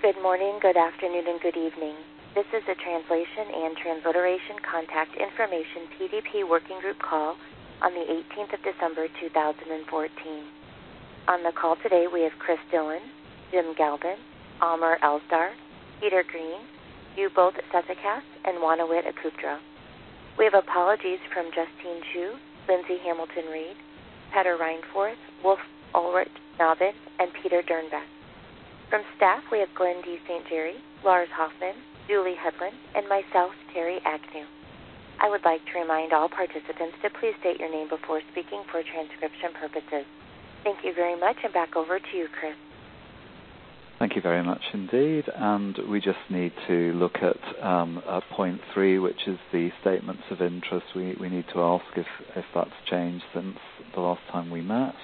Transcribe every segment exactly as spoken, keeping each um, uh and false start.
Good morning, good afternoon, and good evening. This is a translation and transliteration contact information P D P working group call on the eighteenth of December two thousand fourteen. On the call today we have Chris Dillon, Jim Galvin, Amr Elsdar, Peter Green, U-Bolt Sethakast, and Wanawit Akupdra. We have apologies from Justine Chu, Lindsay Hamilton-Reed, Petter Reinforth, Wolf Ulrich Navin, and Peter Dernbeck. From staff, we have Glenn D. Saint Jerry, Lars Hoffman, Julie Hedlund, and myself, Terry Agnew. I would like to remind all participants to please state your name before speaking for transcription purposes. Thank you very much, and back over to you, Chris. Thank you very much indeed. And we just need to look at um, uh, point three, which is the statements of interest. We, we need to ask if, if that's changed since the last time we met.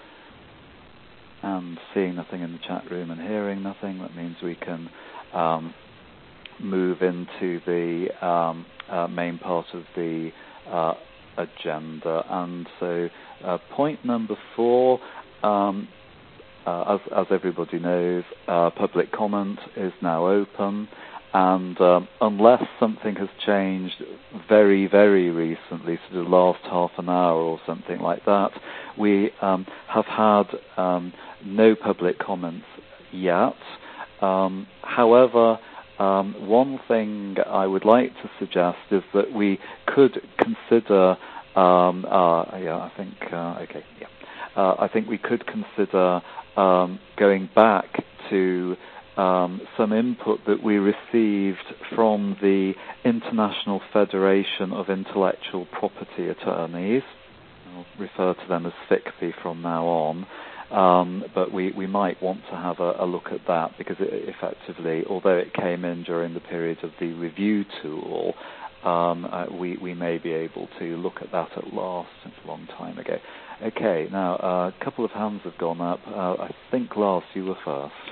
And seeing nothing in the chat room and hearing nothing, that means we can um, move into the um, uh, main part of the uh, agenda. And so uh, point number four, um, uh, as, as everybody knows, uh, public comment is now open. And um, unless something has changed very, very recently, sort of last half an hour or something like that, we um, have had um, no public comments yet. Um, however, um, one thing I would like to suggest is that we could consider, um, uh, yeah, I think, uh, okay, yeah, uh, I think we could consider um, going back to Um, some input that we received from the International Federation of Intellectual Property Attorneys. I'll refer to them as F I C P I from now on. Um, but we, we might want to have a, a look at that because it effectively, although it came in during the period of the review tool, um, uh, we, we may be able to look at that at last. It's a long time ago. Okay, now uh, a couple of hands have gone up. Uh, I think, Lars, you were first.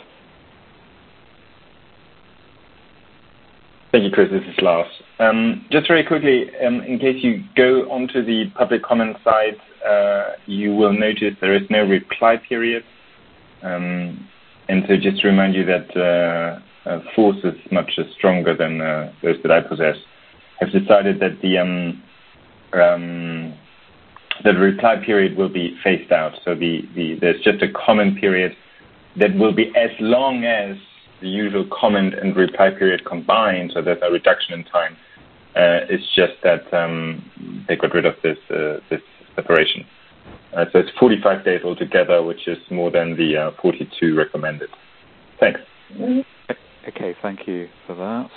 Thank you, Chris. This is Lars. Um, just very quickly, um, in case you go onto the public comment site, uh, you will notice there is no reply period. Um, and so just to remind you that uh, uh, forces much stronger than uh, those that I possess have decided that the um, um, that the reply period will be phased out. So the, the there's just a comment period that will be as long as the usual comment and reply period combined, so there's a reduction in time. Uh, it's just that um, they got rid of this uh, this separation. Uh, so it's forty-five days altogether, which is more than the uh, forty-two recommended. Thanks. Okay, thank you for that.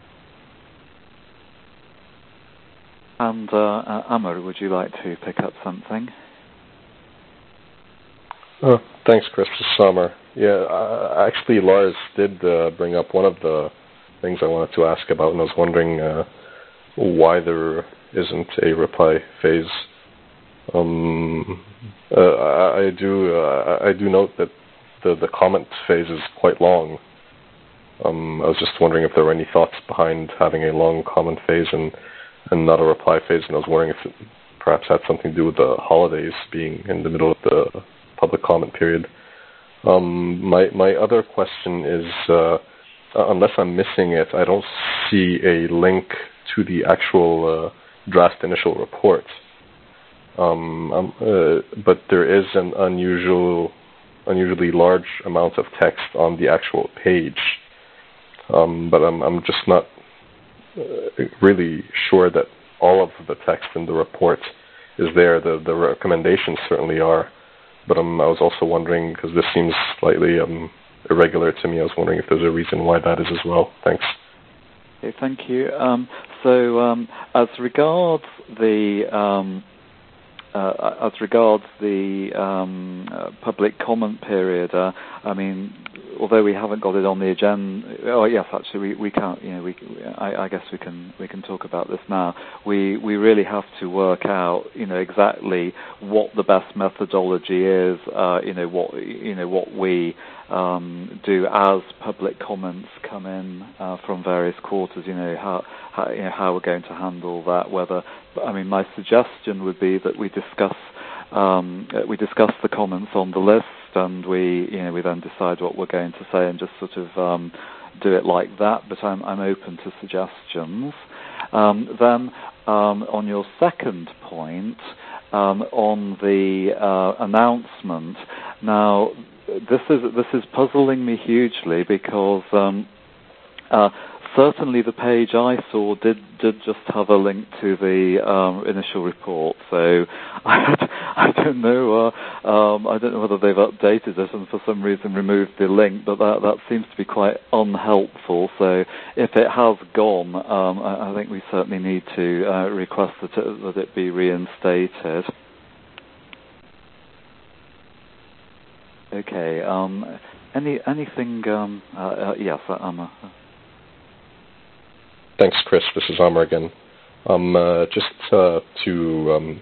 And uh, uh, Amr, would you like to pick up something? Oh, thanks, Chris. This is Amr. Yeah, uh, actually, Lars did uh, bring up one of the things I wanted to ask about, and I was wondering uh, why there isn't a reply phase. Um, uh, I, I do uh, I do note that the, the comment phase is quite long. Um, I was just wondering if there were any thoughts behind having a long comment phase and, and not a reply phase, and I was wondering if it perhaps had something to do with the holidays being in the middle of the public comment period. Um, my my other question is, uh, unless I'm missing it, I don't see a link to the actual uh, draft initial report. Um, um, uh, but there is an unusual, unusually large amount of text on the actual page. Um, but I'm I'm just not uh, really sure that all of the text in the report is there. The the recommendations certainly are. But um, I was also wondering, because this seems slightly um, irregular to me, I was wondering if there's a reason why that is as well. Thanks. Okay, thank you. Um, so um, as regards the um, uh, as regards the um, uh, public comment period, uh, I mean, although we haven't got it on the agenda, oh yes, actually we, we can't. You know, we I, I guess we can we can talk about this now. We we really have to work out, you know, exactly what the best methodology is. Uh, you know what you know what we um, do as public comments come in uh, from various quarters. You know how how, you know, how we're going to handle that. Whether I mean, my suggestion would be that we discuss um, we discuss the comments on the list. and we, you know, we then decide what we're going to say and just sort of um, do it like that. But I'm I'm open to suggestions. Um, then um, on your second point um, on the uh, announcement, now this is this is puzzling me hugely because. Um, uh, Certainly the page I saw did, did just have a link to the um, initial report, so I, I don't know uh, um, I don't know whether they've updated it and for some reason removed the link, but that, that seems to be quite unhelpful. So if it has gone, um, I, I think we certainly need to uh, request that it, that it be reinstated. Okay. Um, any anything? Um, uh, uh, yes, Amma. Thanks, Chris. This is Amr again. Um, uh, just uh, to um,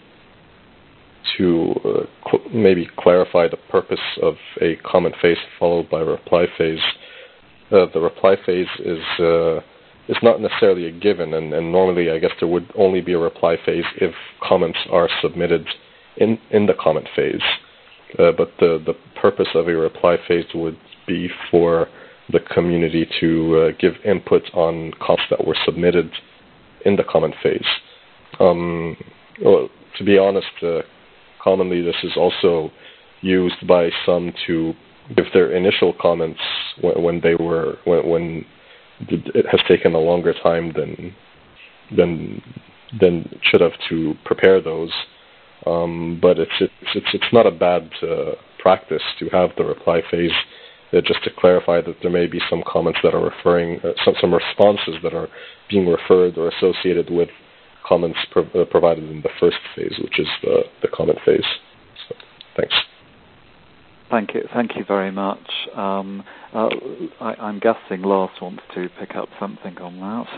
to uh, cl- maybe clarify the purpose of a comment phase followed by a reply phase. Uh, the reply phase is uh, is not necessarily a given, and, and normally I guess there would only be a reply phase if comments are submitted in, in the comment phase. Uh, but the, the purpose of a reply phase would be for the community to uh, give input on comments that were submitted in the comment phase. Um, well, to be honest, uh, commonly this is also used by some to give their initial comments when, when they were when, when it has taken a longer time than than than it should have to prepare those. Um, but it's it's it's it's not a bad uh, practice to have the reply phase. Uh, just to clarify that there may be some comments that are referring, uh, some, some responses that are being referred or associated with comments pro- uh, provided in the first phase, which is the, the comment phase. So, thanks. Thank you. Thank you very much. Um, uh, I, I'm guessing Lars wants to pick up something on that.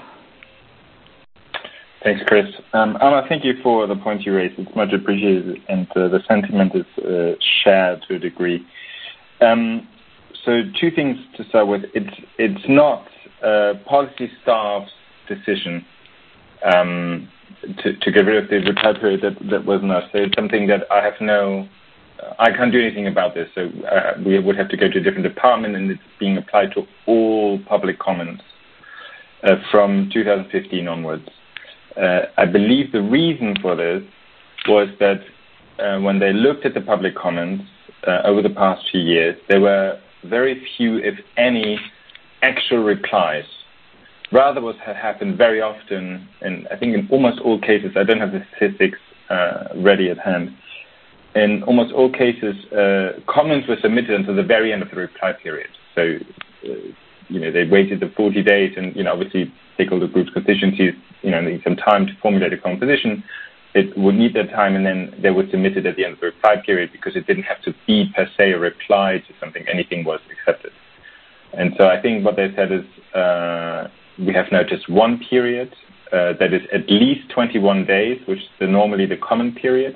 Thanks, Chris. Um, Anna, thank you for the point you raised. It's much appreciated, and uh, the sentiment is uh, shared to a degree. Um, So two things to start with. It's it's not uh, policy staff's decision um, to, to get rid of the reply period that, that wasn't us. So it's something that I have no, uh, I can't do anything about this. So uh, we would have to go to a different department, and it's being applied to all public comments uh, from two thousand fifteen onwards. Uh, I believe the reason for this was that uh, when they looked at the public comments uh, over the past few years, there were very few, if any, actual replies. Rather, what had happened very often, and I think in almost all cases, I don't have the statistics uh, ready at hand, in almost all cases, uh, comments were submitted until the very end of the reply period. So, uh, you know, they waited the forty days, and, you know, obviously stakeholder groups' constituencies, you know, need some time to formulate a composition. It would need that time, and then they would submit it at the end of the reply period because it didn't have to be per se a reply to something. Anything was accepted. And so I think what they said is uh, we have now just one period uh, that is at least twenty-one days, which is the, normally the common period.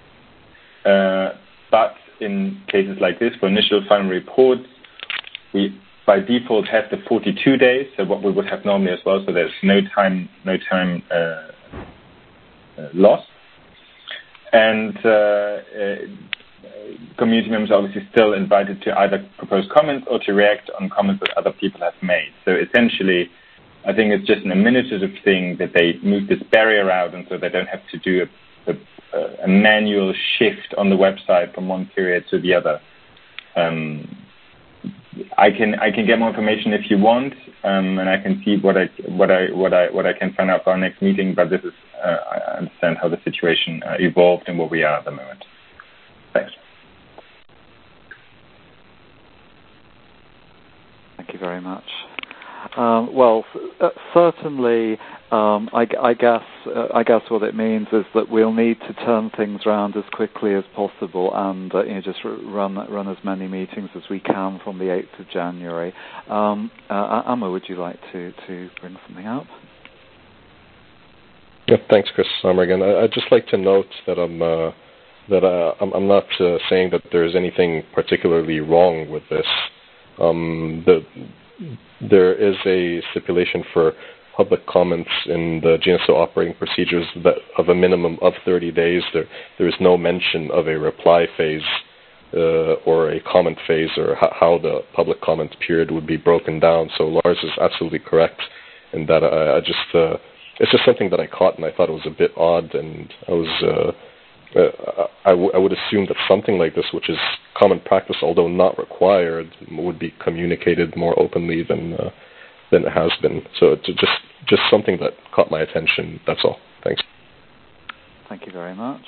Uh, but in cases like this, for initial final reports, we by default have the forty-two days, so what we would have normally as well. So there's no time, no time. Uh, Uh, lost, and uh, uh, community members are obviously still invited to either propose comments or to react on comments that other people have made. So essentially, I think it's just an administrative thing that they move this barrier out, and so they don't have to do a, a, a manual shift on the website from one period to the other. Um, I can I can get more information if you want, um, and I can see what I what I what I what I can find out for our next meeting. But this is uh, I understand how the situation uh, evolved and where we are at the moment. Thanks. Thank you very much. Um, well, uh, certainly, um, I, I guess uh, I guess what it means is that we'll need to turn things around as quickly as possible, and uh, you know, just run run as many meetings as we can from the eighth of January. Um, uh, Amma, would you like to, to bring something up? Yeah, thanks, Chris. Summer again. I, I'd just like to note that I'm uh, that uh, I'm, I'm not uh, saying that there's anything particularly wrong with this. Um, the There is a stipulation for public comments in the G N S O operating procedures that of a minimum of thirty days. There, there is no mention of a reply phase uh, or a comment phase, or h- how the public comment period would be broken down. So Lars is absolutely correct in that. I, I just uh, it's just something that I caught, and I thought it was a bit odd, and I was uh, uh, I, w- I would assume that something like this, which is common practice, although not required, would be communicated more openly than uh, than it has been. So it's just just something that caught my attention. That's all. Thanks. Thank you very much.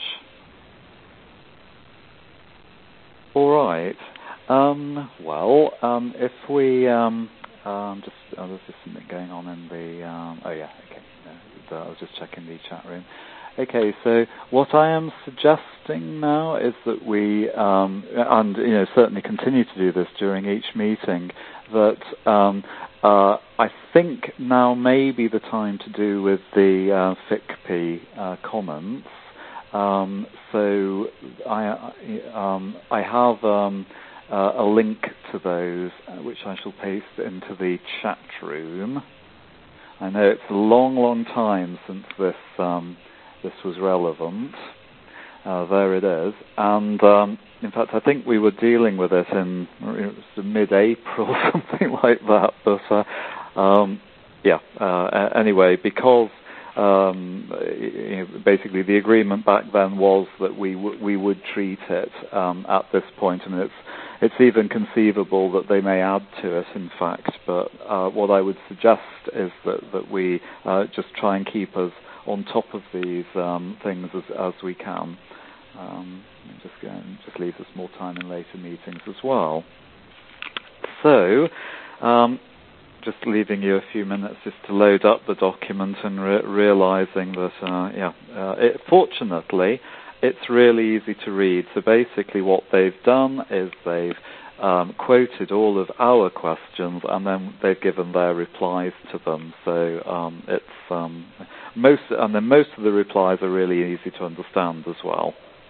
All right. Um, well, um, if we um, um, just oh, there's just something going on in the um, oh yeah okay no, I was just checking the chat room. Okay, so what I am suggesting now is that we um, and you know certainly continue to do this during each meeting. That um, uh, I think now may be the time to do with the uh, F I C P uh, comments. Um, so I, um, I have um, uh, a link to those, uh, which I shall paste into the chat room. I know it's a long, long time since this um, this was relevant. Uh, there it is. And um, in fact, I think we were dealing with it in it was mid-April, something like that. But uh, um, yeah, uh, anyway, because Um, you know, basically, the agreement back then was that we w- we would treat it um, at this point, and it's it's even conceivable that they may add to it. In fact, but uh, what I would suggest is that that we uh, just try and keep us on top of these um, things as as we can. Um, just going, just leaves us more time in later meetings as well. So. Um, Just leaving you a few minutes just to load up the document and re- realizing that, uh, yeah, uh, it, fortunately, it's really easy to read. So basically what they've done is they've um, quoted all of our questions and then they've given their replies to them. So um, it's um, most, and then most of the replies are really easy to understand as well.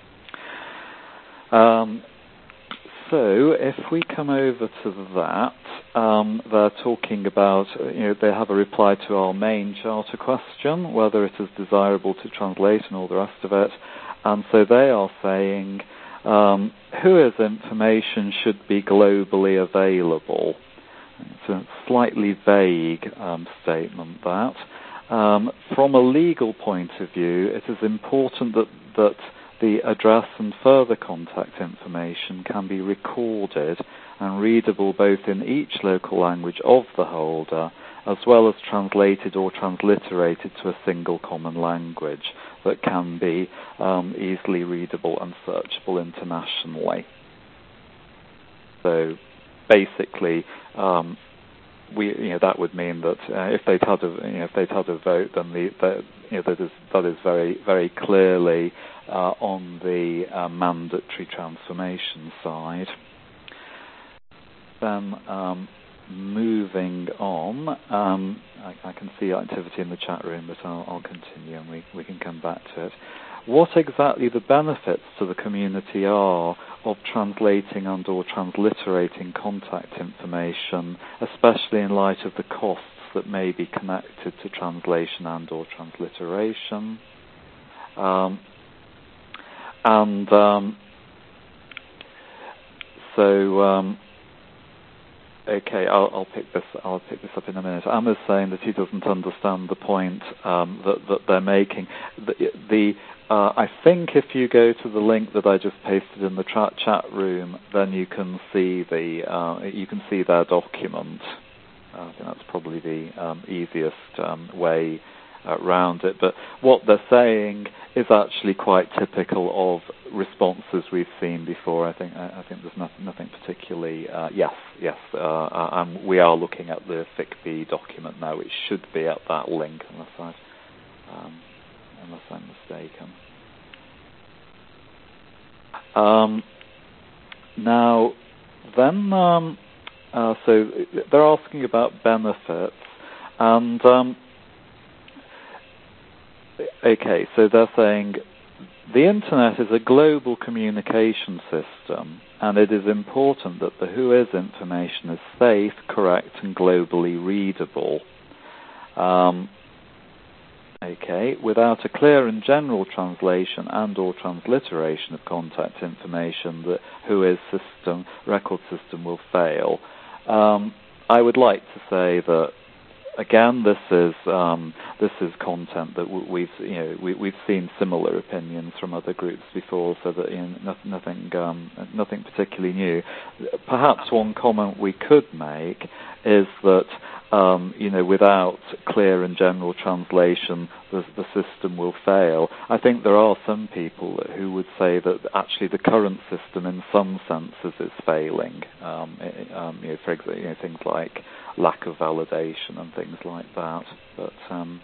Um, So if we come over to that, um, they're talking about, you know, they have a reply to our main charter question, whether it is desirable to translate and all the rest of it. And so they are saying, um, W H O's information should be globally available. It's a slightly vague um, statement, that. Um, from a legal point of view, it is important that that the address and further contact information can be recorded and readable both in each local language of the holder, as well as translated or transliterated to a single common language that can be um, easily readable and searchable internationally. So basically, um, we you know that would mean that uh, if they'd had a you know, if they'd had a vote, then the, the you know that is that is very very clearly uh, on the uh, mandatory transformation side. Then um, moving on, um, I, I can see activity in the chat room, but I'll, I'll continue and we we can come back to it. What exactly the benefits to the community are of translating and or transliterating contact information, especially in light of the costs that may be connected to translation and or transliteration. Um, and um, so, um, okay, I'll, I'll pick this. I'll pick this up in a minute. Emma's saying that he doesn't understand the point um, that, that they're making. The, the Uh, I think if you go to the link that I just pasted in the tra- chat room, then you can see the uh, you can see their document. Uh, I think that's probably the um, easiest um, way around it. But what they're saying is actually quite typical of responses we've seen before. I think I, I think there's nothing, nothing particularly. Uh, yes, yes, uh, and we are looking at the F I C P document now. It should be at that link, unless I. Um, unless I'm mistaken. Um, now, then, um, uh, so they're asking about benefits, and um, okay, so they're saying the Internet is a global communication system, and it is important that the W H O's information is safe, correct, and globally readable. Um, Okay, without a clear and general translation and or transliteration of contact information, the WHOIS system, record system will fail. Um, I would like to say that, again, this is um, this is content that we've you know we, we've seen similar opinions from other groups before, so that you know, nothing um, nothing particularly new. Perhaps one comment we could make is that um, you know without clear and general translation, the, the system will fail. I think there are some people who would say that actually the current system, in some senses, is failing. Um, um, you know, for example, you know, things like lack of validation and things like that. But um,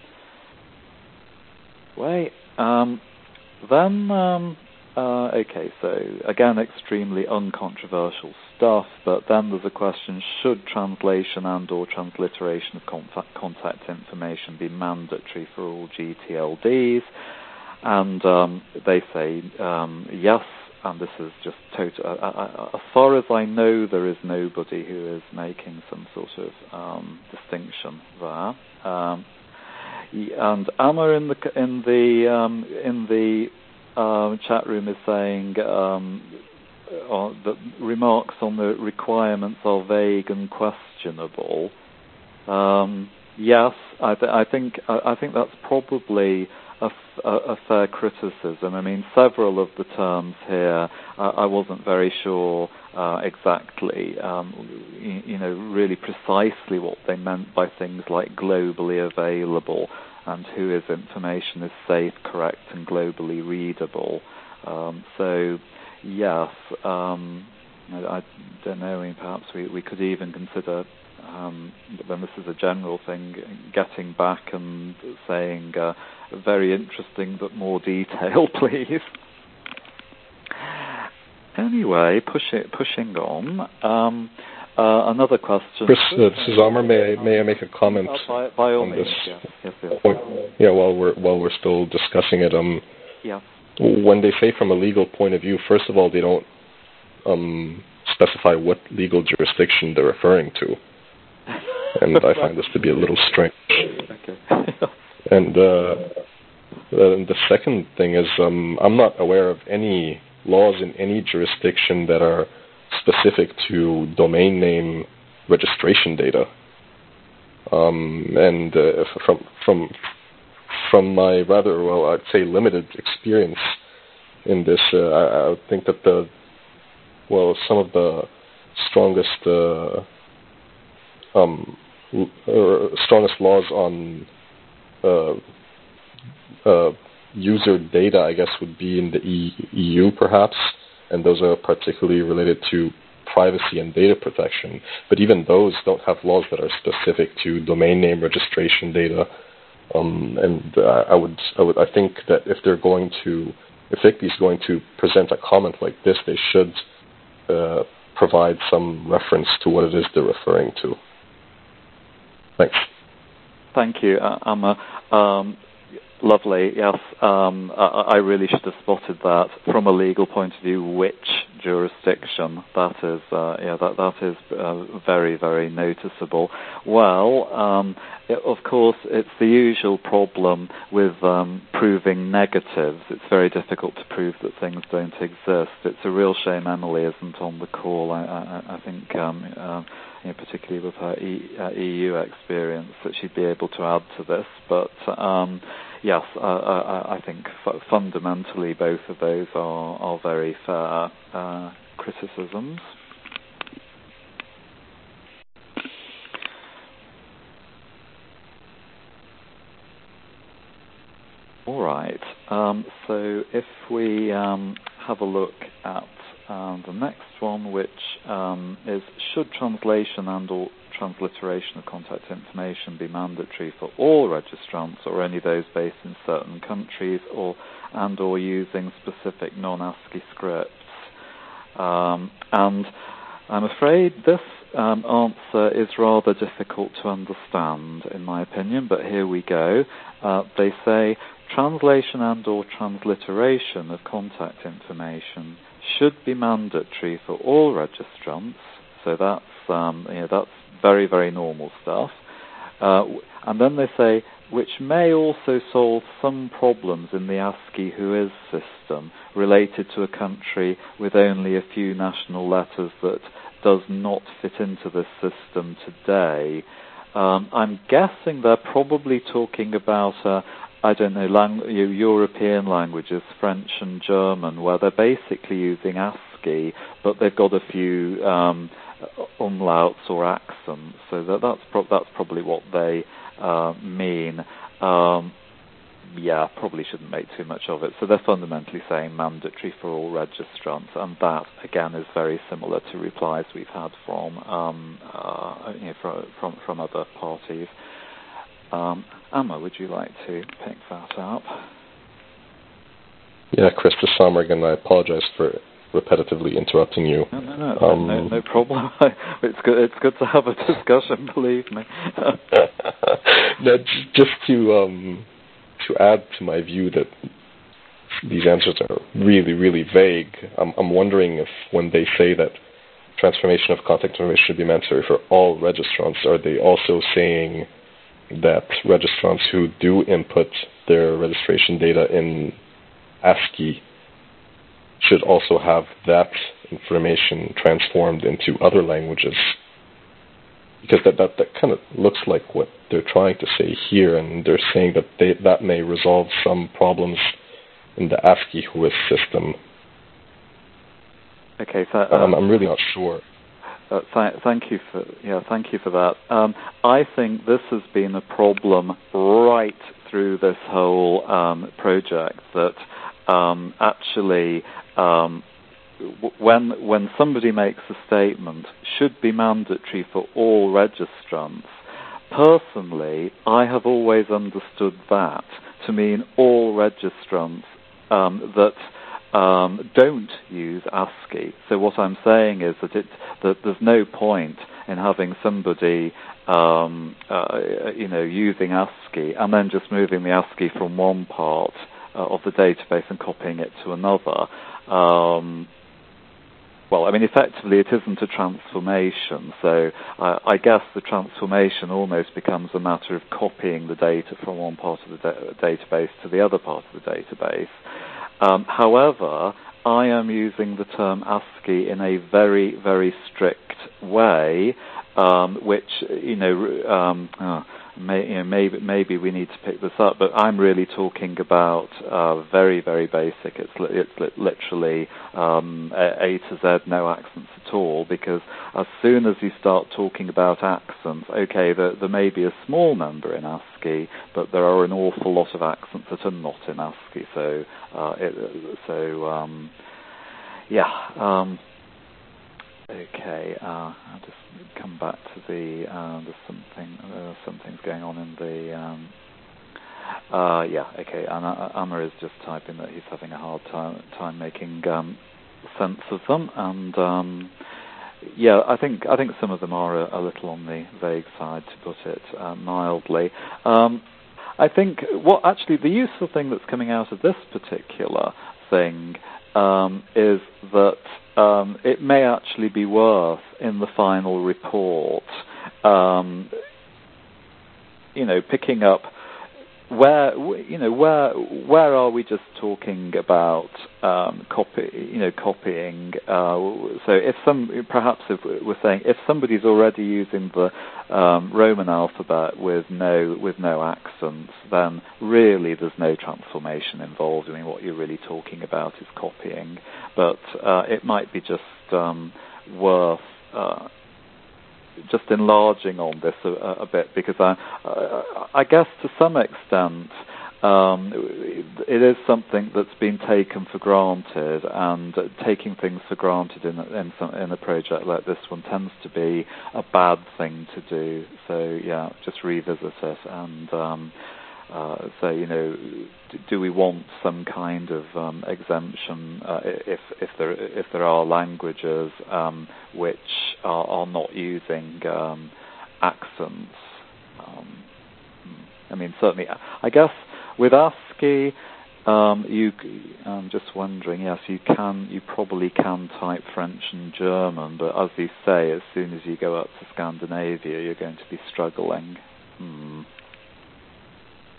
wait, um, then um, uh, okay. So again, extremely uncontroversial stuff. But then there's a question: should translation and/or transliteration of contact, contact information be mandatory for all G T L Ds? And um, they say um, yes. And this is just total. Uh, uh, as far as I know, there is nobody who is making some sort of um, distinction there. Um, and Amma in the in the um, in the uh, chat room is saying um, uh, that remarks on the requirements are vague and questionable. Um, yes, I, th- I think I, I think that's probably A, f- a fair criticism. I mean, several of the terms here, uh, I wasn't very sure uh, exactly, um, you, you know, really precisely what they meant by things like globally available and WHOIS information is safe, correct, and globally readable. Um, so, yes, um, I, I don't know. I mean, perhaps we, we could even consider. Um, but then this is a general thing, getting back and saying, uh, very interesting, but more detail, please. Anyway, push it, pushing on. Um, uh, another question. Chris, uh, this is Amr. May I, may I make a comment uh, by, by all on means, this? Yes, yes, yes. Yeah, while we're while we're still discussing it, um, yeah. when they say from a legal point of view, first of all, they don't um, specify what legal jurisdiction they're referring to. And I find this to be a little strange. Okay. And uh, the second thing is um, I'm not aware of any laws in any jurisdiction that are specific to domain name registration data. Um, and uh, from from from my rather, well, I'd say limited experience in this, uh, I, I would think that the well, some of the strongest uh, um, uh, strongest laws on uh, uh, user data, I guess, would be in the E U, perhaps, and those are particularly related to privacy and data protection. But even those don't have laws that are specific to domain name registration data. Um, and uh, I would, I would, I think that if they're going to, if I C B I is going to present a comment like this, they should uh, provide some reference to what it is they're referring to. Thanks. Thank you, uh, Amma. Um, lovely. Yes, um, I, I really should have spotted that from a legal point of view. Which jurisdiction? That is, uh, yeah, that that is uh, very, very noticeable. Well, um, it, of course, it's the usual problem with um, proving negatives. It's very difficult to prove that things don't exist. It's a real shame Emily isn't on the call. I, I, I think. Um, uh, You know, particularly with her e, uh, E U experience, that she'd be able to add to this. But um, yes, uh, I, I think f- fundamentally both of those are, are very fair uh, criticisms. All right. Um, so if we um, have a look at Um, the next one, which um, is, should translation and or transliteration of contact information be mandatory for all registrants or only those based in certain countries or and or using specific non-ASCII scripts? Um, and I'm afraid this um, answer is rather difficult to understand, in my opinion, but here we go. Uh, they say translation and or transliteration of contact information should be mandatory for all registrants, so that's um, you know, that's very, very normal stuff. Uh, and then they say which may also solve some problems in the ASCII Whois system related to a country with only a few national letters that does not fit into this system today. Um, I'm guessing they're probably talking about, uh, I don't know, lang- European languages, French and German, where they're basically using ASCII, but they've got a few um, umlauts or accents. So that, that's, pro- that's probably what they uh, mean. Um, yeah, probably shouldn't make too much of it. So they're fundamentally saying mandatory for all registrants, and that, again, is very similar to replies we've had from um, uh, you know, from, from, from other parties. Um, Amma, would you like to pick that up? Yeah, Chris, this Samer again. I apologize for repetitively interrupting you. No, no, no, um, no, no problem. it's good. It's good to have a discussion. Believe me. no, just to um, to add to my view that these answers are really, really vague. I'm, I'm wondering if when they say that transformation of contact information should be mandatory for all registrants, are they also saying that registrants who do input their registration data in ASCII should also have that information transformed into other languages? Because that, that, that kind of looks like what they're trying to say here, and they're saying that they, that may resolve some problems in the ASCII Whois system. Okay, so uh, um, I'm really not sure. Uh, th- thank you for yeah, thank you for that. Um, I think this has been a problem right through this whole um, project. That um, actually, um, w- when when somebody makes a statement, should be mandatory for all registrants. Personally, I have always understood that to mean all registrants um, that. Um, don't use ASCII. So what I'm saying is that it that there's no point in having somebody, um, uh, you know, using ASCII and then just moving the ASCII from one part uh, of the database and copying it to another. Um, well, I mean, effectively, it isn't a transformation. So uh, I guess the transformation almost becomes a matter of copying the data from one part of the da- database to the other part of the database. Um, however, I am using the term ASCII in a very, very strict way, um, which, you know, um, oh, may, you know, maybe, maybe we need to pick this up, but I'm really talking about uh, very, very basic. It's, li- it's li- literally um, a, a to Z, no accents at all, because as soon as you start talking about accents, okay, there, there may be a small number in ASCII, but there are an awful lot of accents that are not in ASCII. So, uh, it, so um, yeah. Um, okay, uh, I'll just come back to the. Uh, there's something. Uh, something's going on in the. Um, uh, yeah. Okay. And uh, Amma is just typing that he's having a hard time time making um, sense of them, and. Um, Yeah, I think I think some of them are a, a little on the vague side, to put it uh, mildly. Um, I think what actually the useful thing that's coming out of this particular thing um, is that um, it may actually be worth in the final report, um, you know, picking up. Where you know where where are we just talking about um, copy you know copying? Uh, so if some perhaps if we're saying if somebody's already using the um, Roman alphabet with no with no accents, then really there's no transformation involved. I mean, what you're really talking about is copying, but uh, it might be just um, worth. Uh, just enlarging on this a, a bit, because I, uh, I guess to some extent um, it is something that's been taken for granted, and taking things for granted in, in, some, in a project like this one tends to be a bad thing to do. So yeah, just revisit it and um, uh, say, you know, do we want some kind of um, exemption uh, if if there if there are languages um, which are, are not using um, accents? Um, I mean, certainly, I guess with ASCII, um, you. I'm just wondering. Yes, you can. You probably can type French and German, but as you say, as soon as you go up to Scandinavia, you're going to be struggling. Hmm.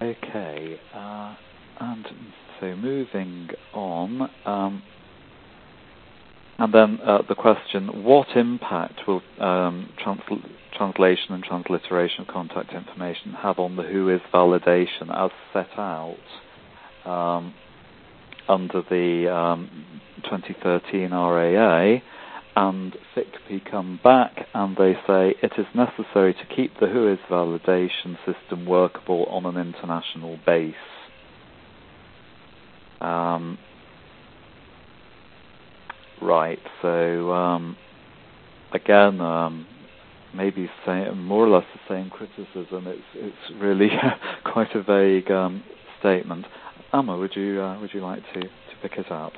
Okay, uh, and so moving on, um, and then uh, the question, what impact will um, transl- translation and transliteration of contact information have on the WHOIS validation as set out um, under the um, twenty thirteen R A A? And F I C P come back and they say it is necessary to keep the WHOIS validation system workable on an international base. Um, right, so um, again, um, maybe say, more or less the same criticism. It's it's really quite a vague um, statement. Amma, would you uh, would you like to, to pick it up?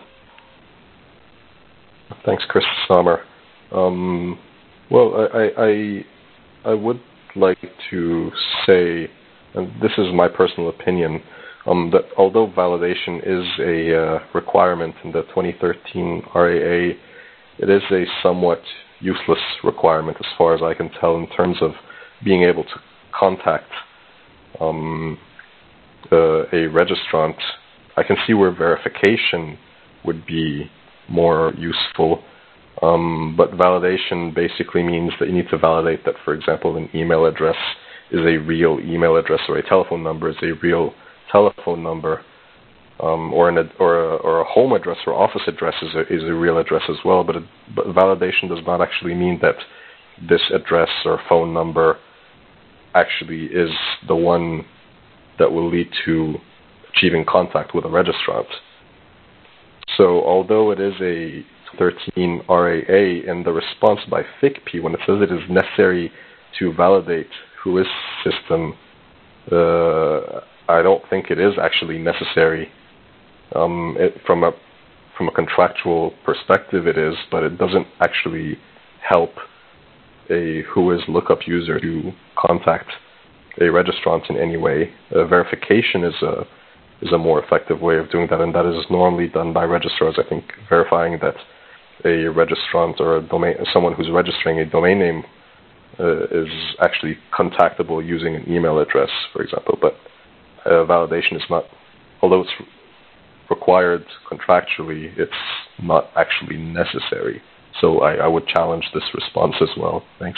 Thanks, Chris Sommer. Um, well, I, I I would like to say, and this is my personal opinion, um, that although validation is a uh, requirement in the twenty thirteen R A A, it is a somewhat useless requirement as far as I can tell in terms of being able to contact um, uh, a registrant. I can see where verification would be more useful, um, but validation basically means that you need to validate that, for example, an email address is a real email address, or a telephone number is a real telephone number, um, or, an, or, a, or a home address or office address is a, is a real address as well, but, it, but validation does not actually mean that this address or phone number actually is the one that will lead to achieving contact with a registrant. So although it is a thirteen R A A, in the response by F I C P, when it says it is necessary to validate WHOIS system, uh, I don't think it is actually necessary. Um, it, from a from a contractual perspective, it is, but it doesn't actually help a WHOIS lookup user to contact a registrant in any way. Uh, verification is a is a more effective way of doing that, and that is normally done by registrars. I think verifying that a registrant or a domain, someone who's registering a domain name uh, is actually contactable using an email address, for example. But uh, validation is not, although it's required contractually, it's not actually necessary. So I, I would challenge this response as well. Thanks.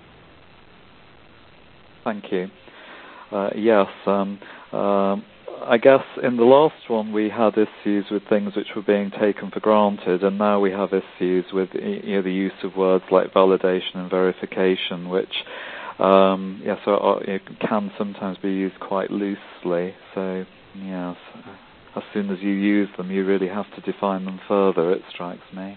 Thank you. Uh, yes. Um, um, I guess in the last one we had issues with things which were being taken for granted, and now we have issues with, you know, the use of words like validation and verification, which um, yes, are, you know, can sometimes be used quite loosely. So yes, as soon as you use them, you really have to define them further, it strikes me.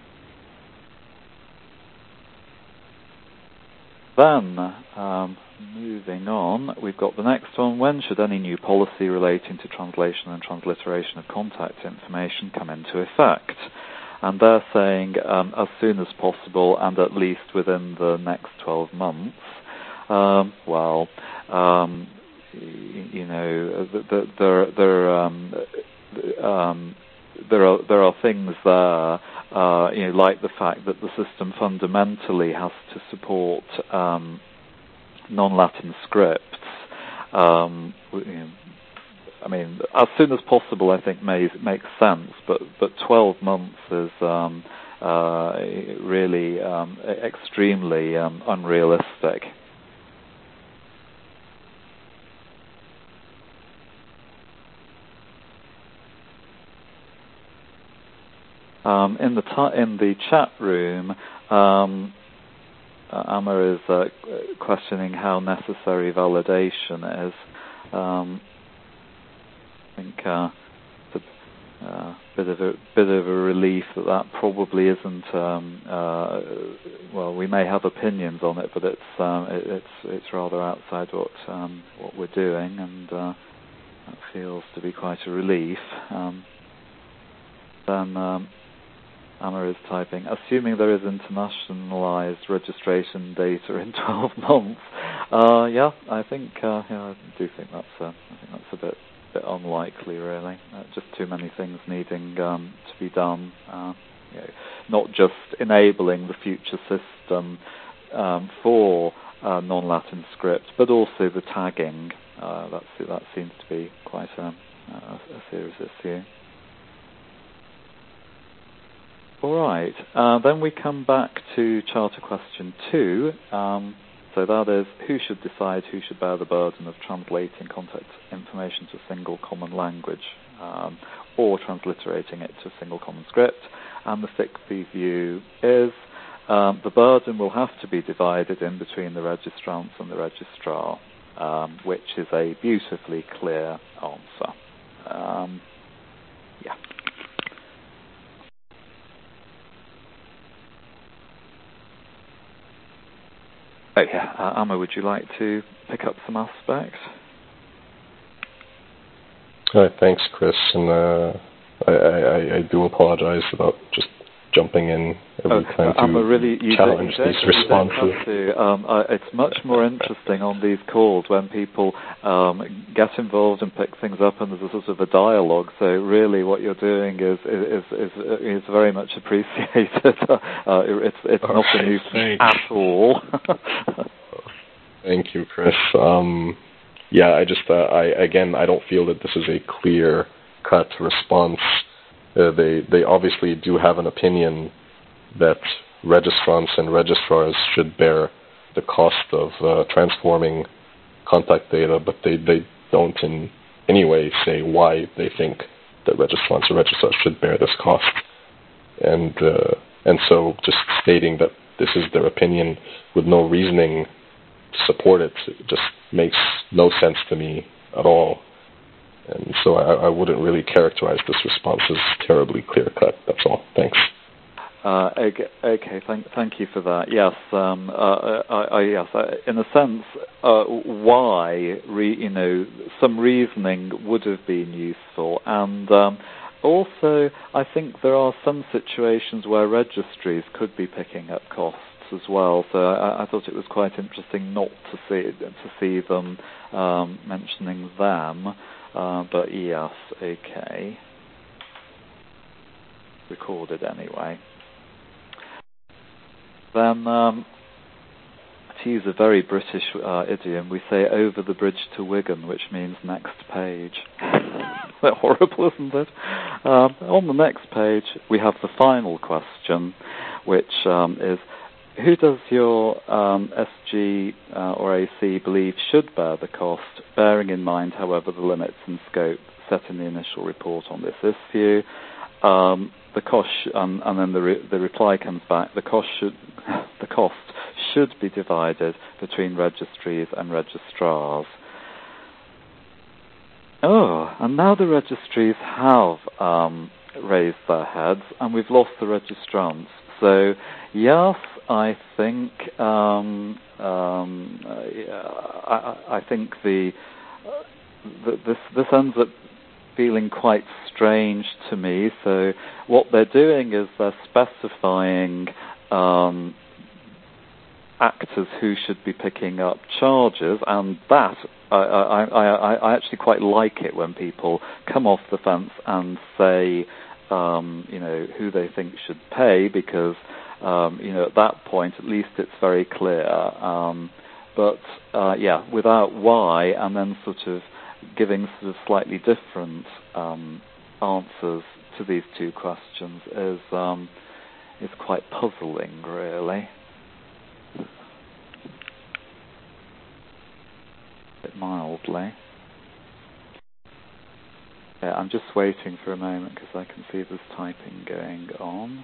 Then, um, moving on, we've got the next one. When should any new policy relating to translation and transliteration of contact information come into effect? And they're saying um, as soon as possible and at least within the next twelve months. Um, well, um, you know, there, there, um, um, there are there are things there, uh, you know, like the fact that the system fundamentally has to support um, non-Latin scripts. Um, you know, I mean, as soon as possible, I think may, makes sense, but but twelve months is um, uh, really um, extremely um, unrealistic. Um, in the ta- in the chat room, um, uh, Amma is uh, questioning how necessary validation is. Um, I think uh, it's a uh, bit of a bit of a relief that that probably isn't. Um, uh, well, we may have opinions on it, but it's um, it, it's it's rather outside what um, what we're doing, and uh, that feels to be quite a relief. Um, then. Um, Anna is typing, assuming there is internationalized registration data in twelve months. Uh, yeah, I think, uh, yeah, I do think that's a, I think that's a bit, bit unlikely, really. Uh, just too many things needing um, to be done. Uh, you know, not just enabling the future system um, for uh, non-Latin script, but also the tagging. uh, that's, that seems to be quite a, a, a serious issue. All right. Uh, then we come back to Charter Question two. Um, so that is, who should decide who should bear the burden of translating contact information to a single common language, um, or transliterating it to a single common script? And the F I C P view is um, the burden will have to be divided in between the registrants and the registrar, um, which is a beautifully clear answer. Um, yeah. Oh yeah, uh, Amma, would you like to pick up some aspects? All right, thanks, Chris, and uh, I, I, I do apologize about just jumping in every oh, time to Amma, really, you challenge don't, you these don't, responses. You don't have to. Um, uh, it's much more interesting on these calls when people um, get involved and pick things up, and there's a sort of a dialogue. So really, what you're doing is is is, is very much appreciated. uh, it's it's all not right, a nuisance thanks. at all. Thank you, Chris. Um, yeah, I just, uh, I again, I don't feel that this is a clear-cut response. Uh, they they obviously do have an opinion that registrants and registrars should bear the cost of uh, transforming contact data, but they, they don't in any way say why they think that registrants or registrars should bear this cost. And uh, and so just stating that this is their opinion with no reasoning to support it, it just makes no sense to me at all. And so I, I wouldn't really characterize this response as terribly clear-cut. That's all. Thanks. Uh, okay, okay, thank, thank you for that. Yes, um, uh, I, I, yes. I, in a sense, uh, why, re, you know, some reasoning would have been useful, and um, also I think there are some situations where registries could be picking up costs as well. So I, I thought it was quite interesting not to see to see them um, mentioning them. Uh, but yes, okay, recorded anyway. Then, um, to use a very British uh, idiom, we say over the bridge to Wigan, which means next page. That's horrible, isn't it? Um, on the next page, we have the final question, which um, is, who does your um, S G uh, or A C believe should bear the cost, bearing in mind, however, the limits and scope set in the initial report on this issue? Um, the cost, um, and then the, re- the reply comes back. The cost should, the cost should be divided between registries and registrars. Oh, and now the registries have um, raised their heads, and we've lost the registrants. So, yes, I think um, um, I, I think the, the this this ends up feeling quite strange to me. So what they're doing is they're specifying um, actors who should be picking up charges, and that I, I, I, I actually quite like it when people come off the fence and say, um, you know, who they think should pay, because um, you know, at that point at least it's very clear. Um, but uh, yeah, without why, and then sort of giving sort of slightly different um, answers to these two questions is um, is quite puzzling, really. A bit mildly. Yeah, I'm just waiting for a moment because I can see there's typing going on.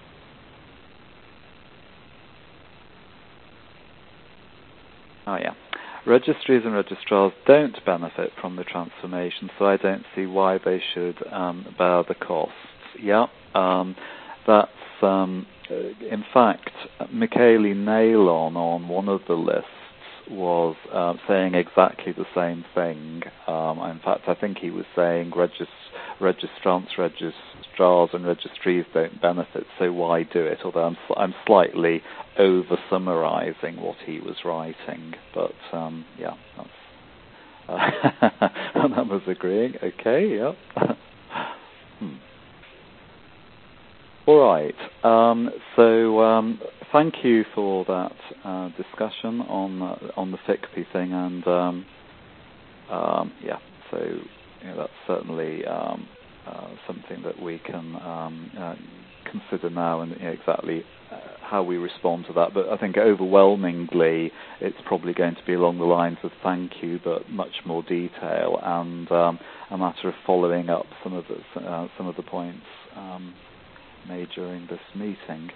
Oh yeah. Registries and registrars don't benefit from the transformation, so I don't see why they should um, bear the costs. Yeah, um, that's, um, in fact, Michele Nailon on one of the lists was uh, saying exactly the same thing. Um, in fact, I think he was saying regist- registrants, registrars and registries don't benefit, so why do it? Although I'm, I'm slightly over-summarising what he was writing. But, um, yeah, that's, uh, and I was agreeing. Okay, yeah. hmm. All right. Um, so um, thank you for that uh, discussion on uh, on the F I C P thing, and um, um, yeah, so you know, that's certainly um, uh, something that we can um, uh, consider now, and you know, exactly uh, how we respond to that. But I think overwhelmingly it's probably going to be along the lines of thank you, but much more detail, and um, a matter of following up some of the, uh, some of the points um, made during this meeting.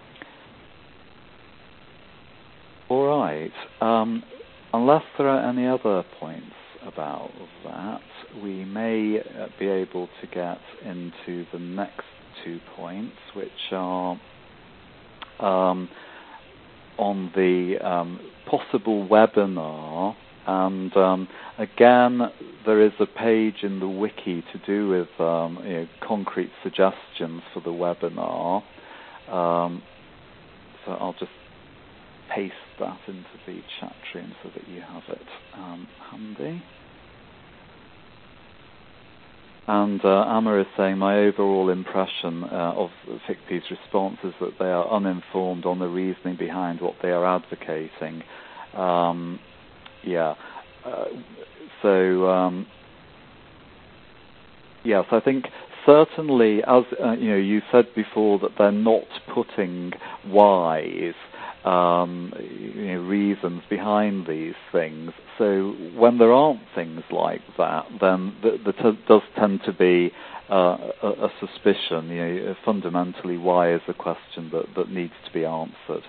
All right. Um, unless there are any other points about that, we may uh, be able to get into the next two points, which are um, on the um, possible webinar. And um, again, there is a page in the wiki to do with um, you know, concrete suggestions for the webinar. Um, so I'll just paste that into the chat room so that you have it um, handy. And uh, Amma is saying, my overall impression uh, of F I C P's response is that they are uninformed on the reasoning behind what they are advocating. Um, yeah. Uh, so, um, yes, I think certainly, as uh, you know, you said before that they're not putting whys, um, you know, reasons behind these things. So when there aren't things like that, then there t- does tend to be uh, a, a suspicion. You know, fundamentally, why is a question that, that needs to be answered.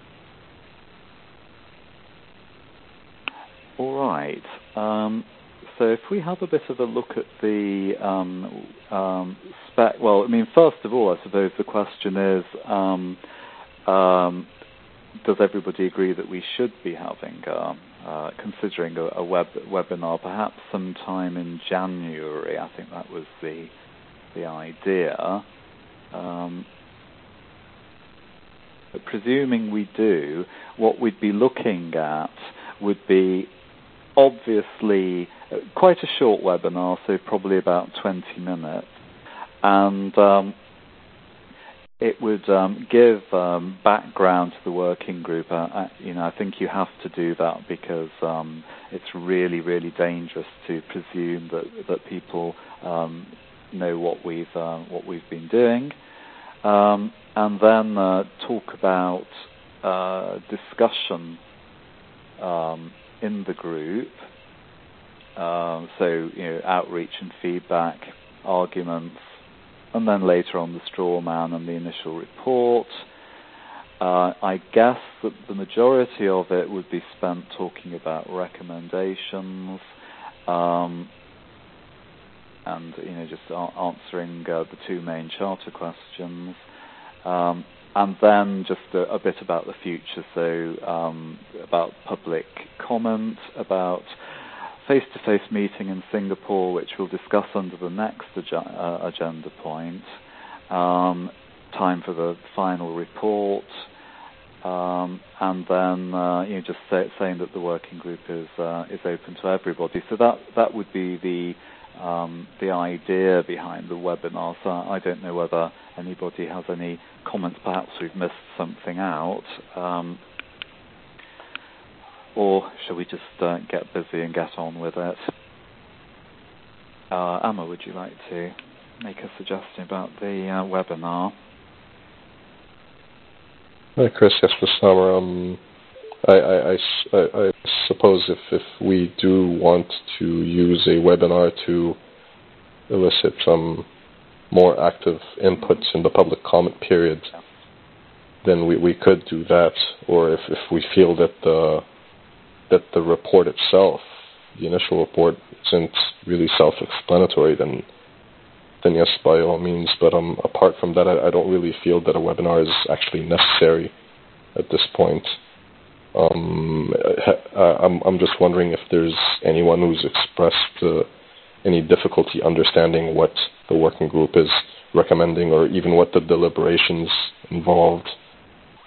All right. Um, so if we have a bit of a look at the um, um, spec, well, I mean, first of all, I suppose the question is, um, um, does everybody agree that we should be having, uh, uh, considering a, a web, webinar, perhaps sometime in January? I think that was the the idea. Um, but presuming we do, what we'd be looking at would be obviously quite a short webinar, so probably about twenty minutes, and um, it would um, give um, background to the working group. Uh, uh, you know, I think you have to do that because um, it's really, really dangerous to presume that that people um, know what we've uh, what we've been doing, um, and then uh, talk about uh, discussion um, in the group. Um, so, you know, outreach and feedback, arguments, and then later on the straw man and the initial report. Uh, I guess that the majority of it would be spent talking about recommendations, um, and you know, just a- answering uh, the two main charter questions, um, and then just a, a bit about the future. So um, about public comment, about face-to-face meeting in Singapore, which we'll discuss under the next ag- uh, agenda point. Um, time for the final report, um, and then uh, you know, just say, saying that the working group is uh, is open to everybody. So that that would be the um, the idea behind the webinar. So I don't know whether anybody has any comments. Perhaps we've missed something out. Um, Or shall we just uh, get busy and get on with it? Uh, Amma, would you like to make a suggestion about the uh, webinar? Hi, Chris. Yes, for summer. Um, I, I, I, I suppose if, if we do want to use a webinar to elicit some more active inputs in the public comment period, then we, we could do that. Or if, if we feel that the that the report itself, the initial report, isn't really self-explanatory, then then yes, by all means. But um, apart from that, I, I don't really feel that a webinar is actually necessary at this point. Um, I, I'm, I'm just wondering if there's anyone who's expressed uh, any difficulty understanding what the working group is recommending, or even what the deliberations involved,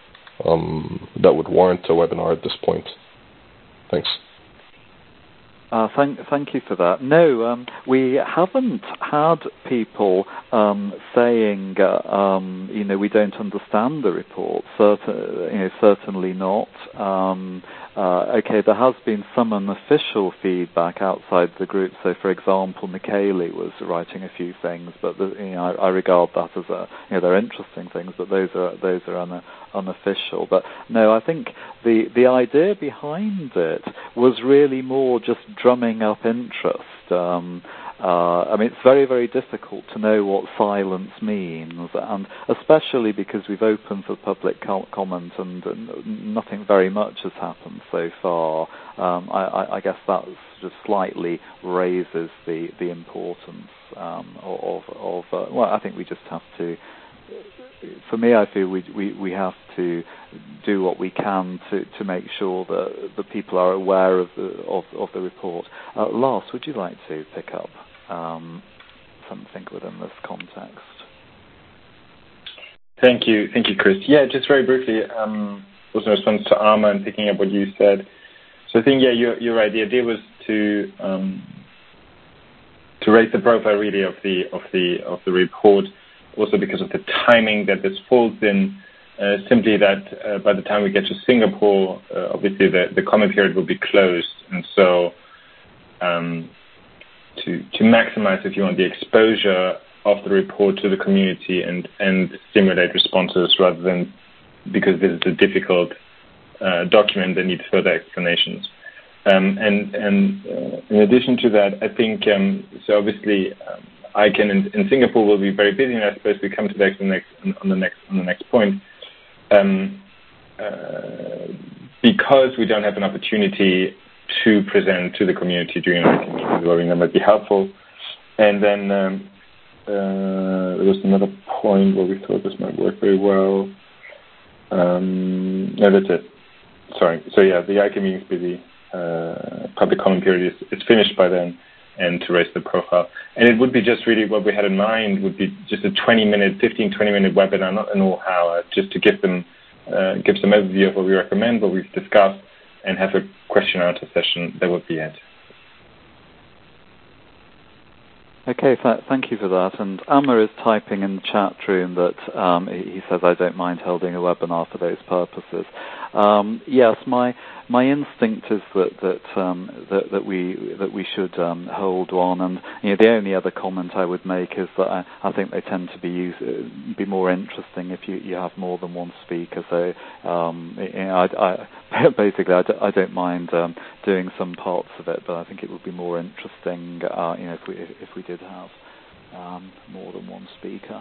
um, that would warrant a webinar at this point. Thanks. Uh, thank, thank you for that. No, um, we haven't had people um, saying, uh, um, you know, we don't understand the report. Certain, you know, certainly not. Um, uh, okay, there has been some unofficial feedback outside the group. So, for example, Michele was writing a few things, but the, you know, I, I regard that as a, you know, they're interesting things, but those are those are un, unofficial. But no, I think the the idea behind it was really more just drumming up interest. Um, uh, I mean, it's very, very difficult to know what silence means, and especially because we've opened for public co- comment and, and nothing very much has happened so far. Um, I, I, I guess that just slightly raises the the importance um, of, of uh, well, I think we just have to. For me, I feel we, we we have to do what we can to, to make sure that the people are aware of the of, of the report. Uh, Lars, would you like to pick up um, something within this context? Thank you, thank you, Chris. Yeah, just very briefly, um, also in response to Arma and picking up what you said. So I think, yeah, you're, you're right. The idea was to um, to raise the profile really of the of the of the report. Also because of the timing that this falls in, uh, simply that uh, by the time we get to Singapore, uh, obviously the, the comment period will be closed. And so um, to, to maximize, if you want, the exposure of the report to the community and, and stimulate responses rather than because this is a difficult uh, document that needs further explanations. Um, and and uh, in addition to that, I think, um, so obviously, um, I can in, in Singapore will be very busy, and I suppose we come to that on the next on the next on the next point. Um, uh, because we don't have an opportunity to present to the community during our meetings, I think that might be helpful. And then um, uh, there was another point where we thought this might work very well. Um, no, that's it. Sorry. So yeah, the I C A meeting is busy. Uh, public comment period is, is finished by then. And to raise the profile. And it would be just really what we had in mind would be just a twenty minute, fifteen, twenty minute webinar, not an all hour, just to give them, uh, give some overview of what we recommend, what we've discussed, and have a question and answer session. That would be it. Okay, th- thank you for that. And Amma is typing in the chat room that um, he says, I don't mind holding a webinar for those purposes. Um, yes, my my instinct is that that um, that, that we that we should um, hold one. And you know, the only other comment I would make is that I, I think they tend to be use, be more interesting if you, you have more than one speaker. So um, you know, I, I, basically, I, d- I don't mind um, doing some parts of it, but I think it would be more interesting, uh, you know, if we if we did have um, more than one speaker.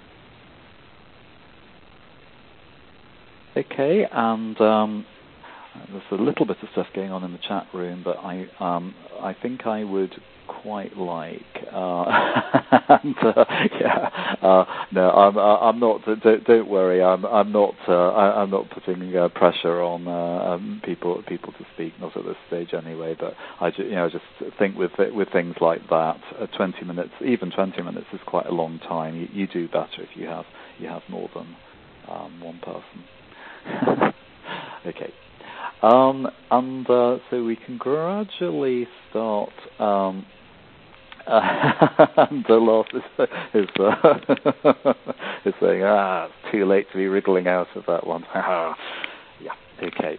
Okay, and um, there's a little bit of stuff going on in the chat room, but I um, I think I would quite like. Uh, and, uh, yeah, uh, no, I'm I'm not. Don't, don't worry, I'm I'm not. Uh, I, I'm not putting uh, pressure on uh, um, people people to speak. Not at this stage, anyway. But I just, you know, just think with with things like that, uh, twenty minutes, even twenty minutes is quite a long time. You, you do better if you have you have more than um, one person. Okay. Um, and uh, so we can gradually start. Um, uh, and the last is, is, uh, is saying, ah, it's too late to be wriggling out of that one. Yeah, okay.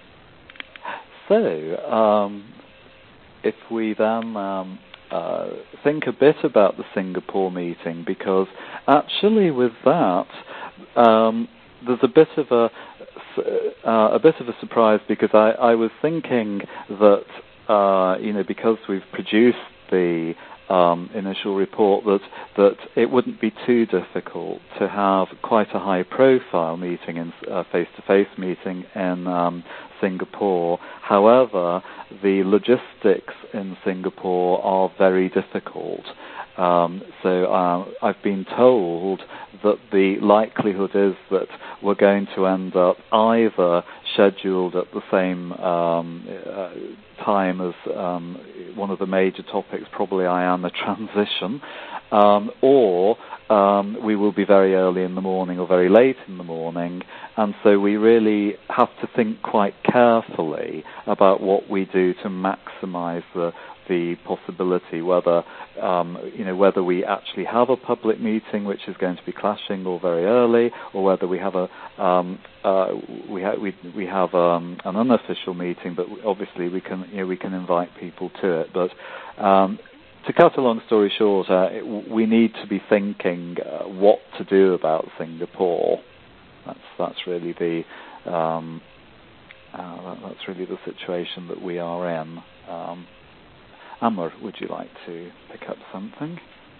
So, um, if we then um, uh, think a bit about the Singapore meeting, because actually with that, um, there's a bit of a uh, a bit of a surprise, because I, I was thinking that uh, you know, because we've produced the um, initial report, that that it wouldn't be too difficult to have quite a high-profile meeting, in a face-to-face meeting in um, Singapore. However, the logistics in Singapore are very difficult. Um, so uh, I've been told that the likelihood is that we're going to end up either scheduled at the same um, uh, time as um, one of the major topics, probably IANA transition, um, or um, we will be very early in the morning or very late in the morning, and so we really have to think quite carefully about what we do to maximize the the possibility, whether um, you know whether we actually have a public meeting which is going to be clashing or very early, or whether we have a um, uh, we, ha- we we have um, an unofficial meeting, but obviously we can you know we can invite people to it. But um, to cut a long story short, uh, it, we need to be thinking uh, what to do about Singapore. That's that's really the um, uh, that's really the situation that we are in. Um, Amr, would you like to pick up something?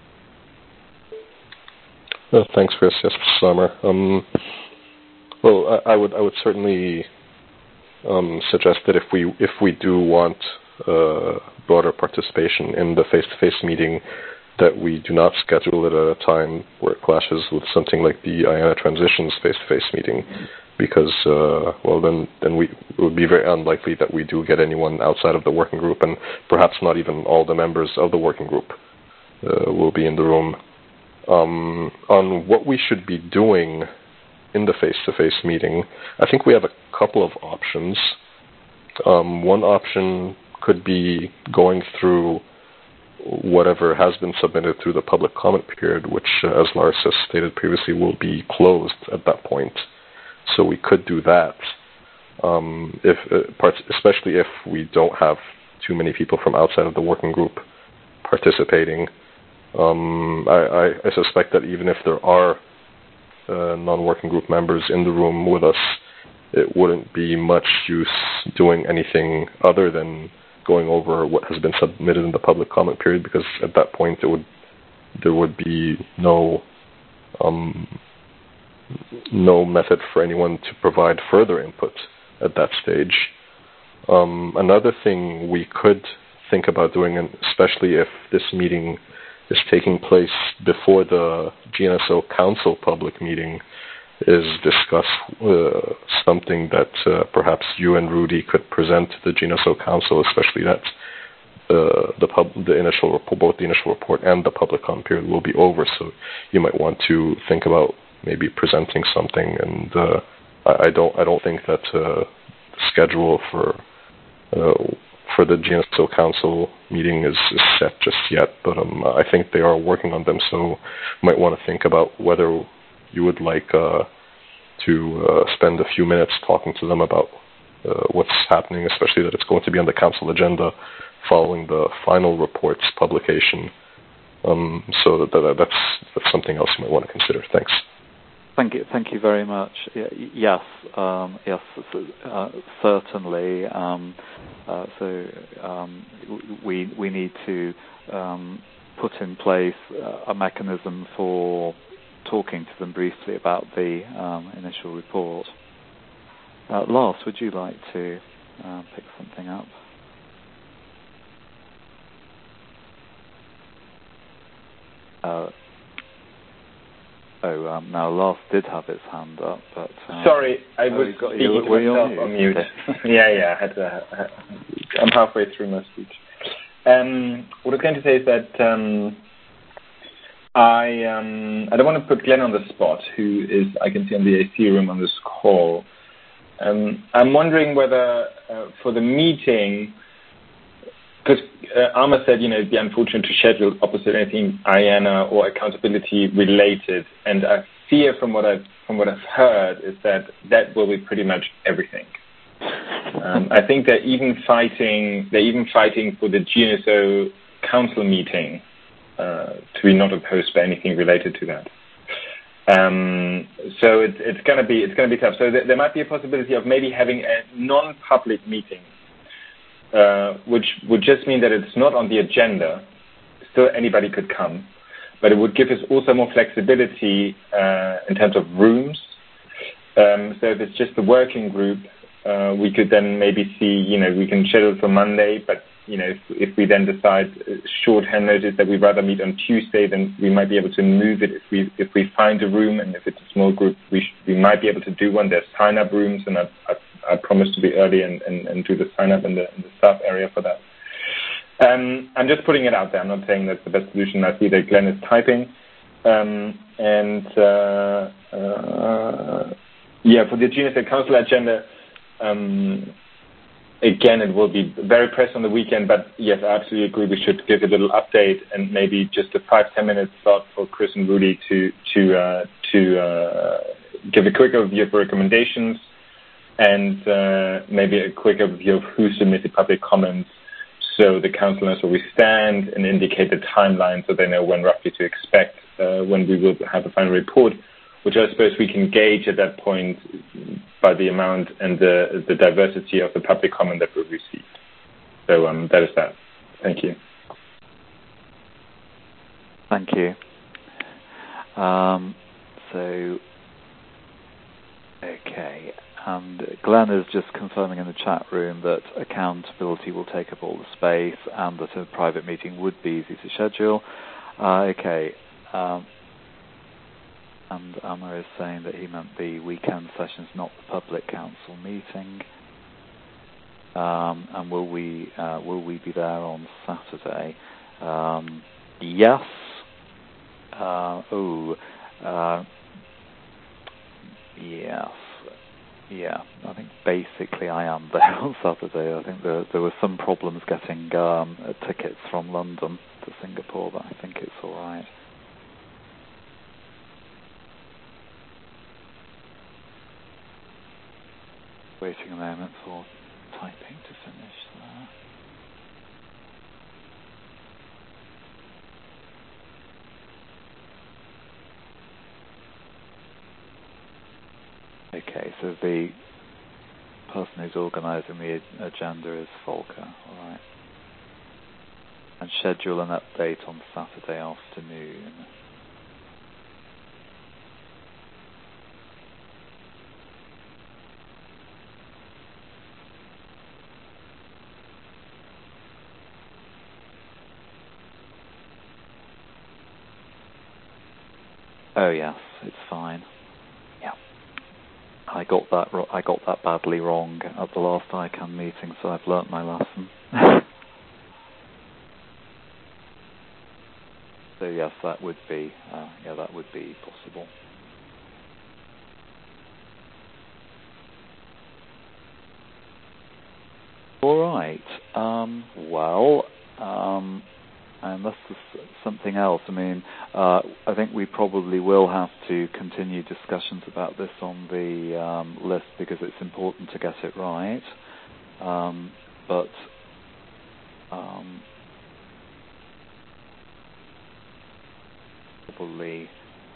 Oh, thanks, Chris. Yes, Summer. Um, well, I, I would I would certainly um, suggest that if we if we do want uh, broader participation in the face-to-face meeting, that we do not schedule it at a time where it clashes with something like the IANA Transitions face-to-face meeting. Because, uh, well, then, then we, it would be very unlikely that we do get anyone outside of the working group, and perhaps not even all the members of the working group uh, will be in the room. Um, on what we should be doing in the face-to-face meeting, I think we have a couple of options. Um, one option could be going through whatever has been submitted through the public comment period, which, uh, as Lars has stated previously, will be closed at that point. So we could do that, um, if uh, parts, especially if we don't have too many people from outside of the working group participating. Um, I, I, I suspect that even if there are uh, non-working group members in the room with us, it wouldn't be much use doing anything other than going over what has been submitted in the public comment period, because at that point it would there would be no um, no method for anyone to provide further input at that stage. Um, another thing we could think about doing, and especially if this meeting is taking place before the G N S O Council public meeting, is discuss uh, something that uh, perhaps you and Rudy could present to the G N S O Council, especially that uh, the pub, the initial report, both the initial report and the public comment period will be over. So you might want to think about maybe presenting something. And uh, I, I don't, I don't think that uh, the schedule for uh, for the G N S O Council meeting is, is set just yet. But um, I think they are working on them. So you might want to think about whether you would like uh, to uh, spend a few minutes talking to them about uh, what's happening, especially that it's going to be on the council agenda following the final report's publication. Um, so that, that, that's that's something else you might want to consider. Thanks. Thank you. Thank you very much. Yes, um, yes, uh, certainly. Um, uh, so um, we we need to um, put in place a mechanism for talking to them briefly about the um, initial report. Uh, Lars, would you like to uh, pick something up? Uh, oh, um, now Lars did have his hand up, but uh, sorry, I was oh, speaking you, to were myself on mute. yeah, yeah, I had to. I, I'm halfway through my speech. Um, what I was going to say is that um, I um, I don't want to put Glenn on the spot, who is, I can see on the A C room on this call. Um, I'm wondering whether uh, for the meeting, because uh, Amr said, you know, it'd be unfortunate to schedule opposite anything IANA or accountability related, and I fear from what I've from what I've heard is that that will be pretty much everything. Um, I think they're even fighting they're even fighting for the G N S O Council meeting uh, to be not opposed by anything related to that. Um, so it's it's going to be it's going to be tough. So th- there might be a possibility of maybe having a non-public meeting, uh, which would just mean that it's not on the agenda. Still, anybody could come, but it would give us also more flexibility uh, in terms of rooms. Um, so if it's just the working group, uh, we could then maybe see, you know, we can schedule for Monday, but you know, if, if we then decide shorthand notice that we'd rather meet on Tuesday, then we might be able to move it if we if we find a room, and if it's a small group, we sh- we might be able to do one. There's sign-up rooms, and I've, I've I promised to be early and, and, and do the sign-up in the, in the staff area for that. Um, I'm just putting it out there. I'm not saying that's the best solution. I see that Glenn is typing. Um, and, uh, uh, yeah, for the G N S S Council agenda, um, again, it will be very pressed on the weekend, but yes, I absolutely agree. We should give a little update and maybe just a five, ten minute slot for Chris and Rudy to, to, uh, to, uh, give a quick overview of recommendations and, uh, maybe a quick overview of who submitted public comments, so the council knows where we stand and indicate the timeline so they know when roughly to expect uh, when we will have a final report, which I suppose we can gauge at that point by the amount and the, the diversity of the public comment that we've received. So um, that is that. Thank you. Thank you. Um, so, okay. And Glenn is just confirming in the chat room that accountability will take up all the space and that a private meeting would be easy to schedule. Uh, okay. Um, and Amma is saying that he meant the weekend sessions, not the public council meeting. Um, and will we uh, will we be there on Saturday? Um, yes. Uh, oh. Uh, yes. Yeah, I think basically I am there on Saturday. I think there, there were some problems getting um, tickets from London to Singapore, but I think it's all right. Waiting a moment for typing to finish there. Okay, so the person who's organising the agenda is Volker, all right. And schedule an update on Saturday afternoon. Oh yes, it's fine. Yeah. I got that. I got that badly wrong at the last I CAN meeting, so I've learnt my lesson. So yes, that would be. Uh, yeah, that would be possible. All right. Um, well, um, unless there's something else, I mean, uh, I think we probably will have to continue discussions about this on the um, list because it's important to get it right. Um, but um, probably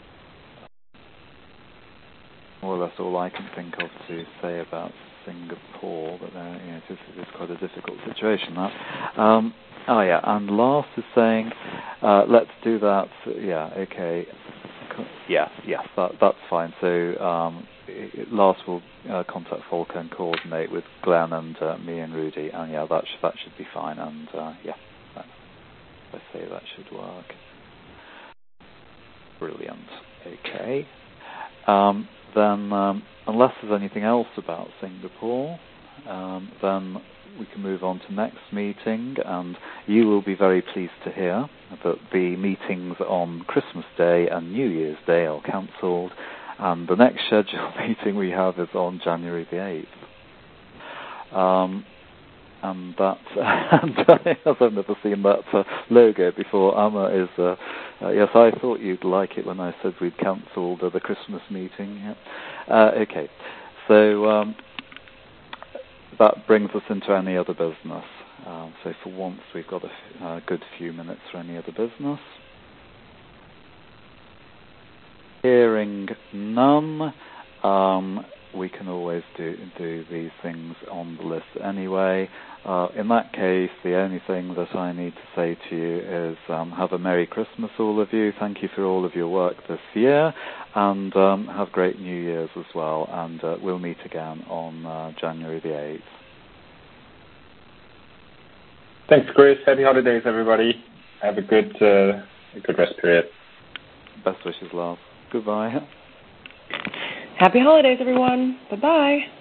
more or less all I can think of to say about Singapore, but uh, you know, it's, it's quite a difficult situation. That. Um, oh yeah, and Lars is saying, uh, let's do that. Yeah, okay. Yeah, yes, that, that's fine. So um, it, Lars will uh, contact Volker and coordinate with Glenn and uh, me and Rudy, and yeah, that sh- that should be fine. And uh, yeah, that, I say that should work. Brilliant. Okay. Um, then, um, unless there's anything else about Singapore, um, then we can move on to next meeting. And you will be very pleased to hear that the meetings on Christmas Day and New Year's Day are cancelled, and the next scheduled meeting we have is on January the eighth. Um, and that, and as I've never seen that uh, logo before, Amma is, uh, uh, yes, I thought you'd like it when I said we'd cancelled uh, the Christmas meeting. Yeah. Uh, okay, so um, that brings us into any other business. Um, so for once we've got a f- uh, good few minutes for any other business. Hearing none, um, we can always do do these things on the list anyway. Uh, in that case, the only thing that I need to say to you is um, have a Merry Christmas, all of you. Thank you for all of your work this year, and um, have great New Year's as well. And uh, we'll meet again on uh, January the eighth. Thanks, Chris. Happy holidays, everybody. Have a good, uh, a good rest period. Best wishes, love. Goodbye. Happy holidays, everyone. Bye-bye.